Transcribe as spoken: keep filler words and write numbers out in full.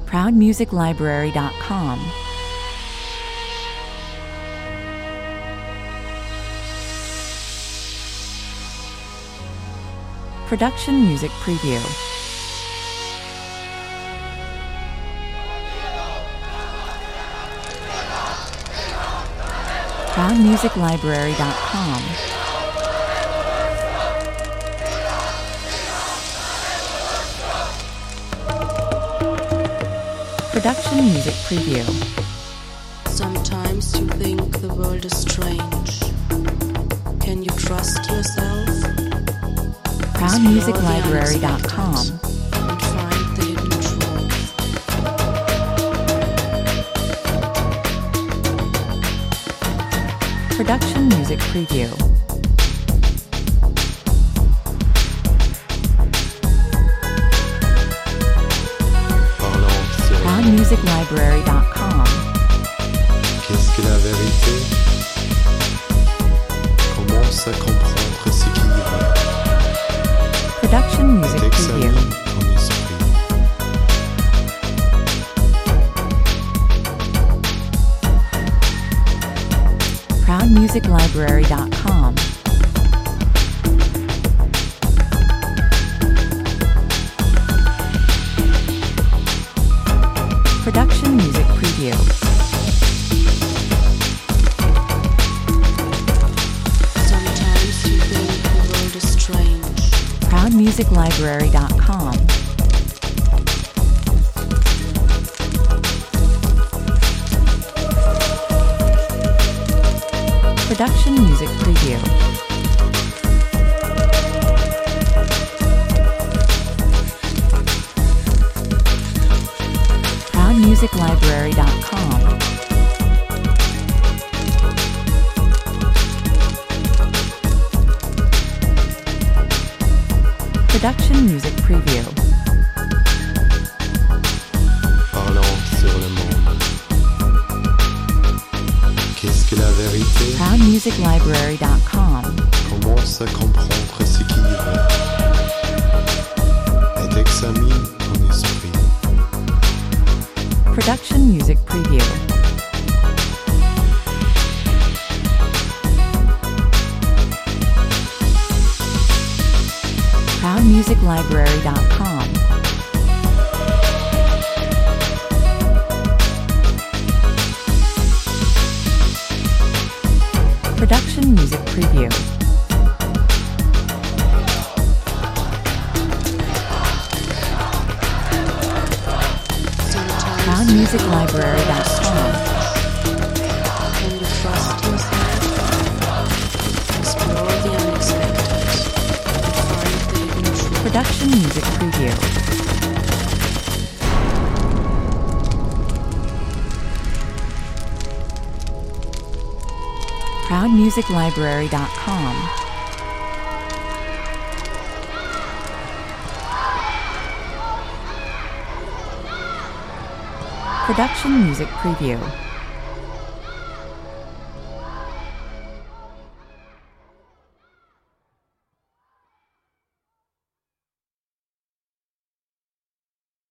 proud music library dot com. Production Music Preview. proud music library dot com. Production Music Preview. Sometimes you think the world is strange. Can you trust yourself? proud music library dot com. And find the hidden truth. Production Music Preview. proud music library dot com. Qu'est-ce que la vérité? Commence à comprendre ce qui va. Production Music Preview. Ton esprit. proud music library dot com. Production Music Preview. Sometimes you think the world is strange. proud music library dot com. Production Music Preview. proud music library dot com. Production Music Preview. Parlons sur le monde. Qu'est-ce que la vérité? proud music library dot com. Commence à comprendre ce qui va. Et examine ton esprit. Production Music Preview. proud music library dot com. Production Music Preview. proud music library dot com. Can you trust yourself? Explore the unexpected and find the hidden truth. Production Music Preview. proud music library dot com. Production Music Preview.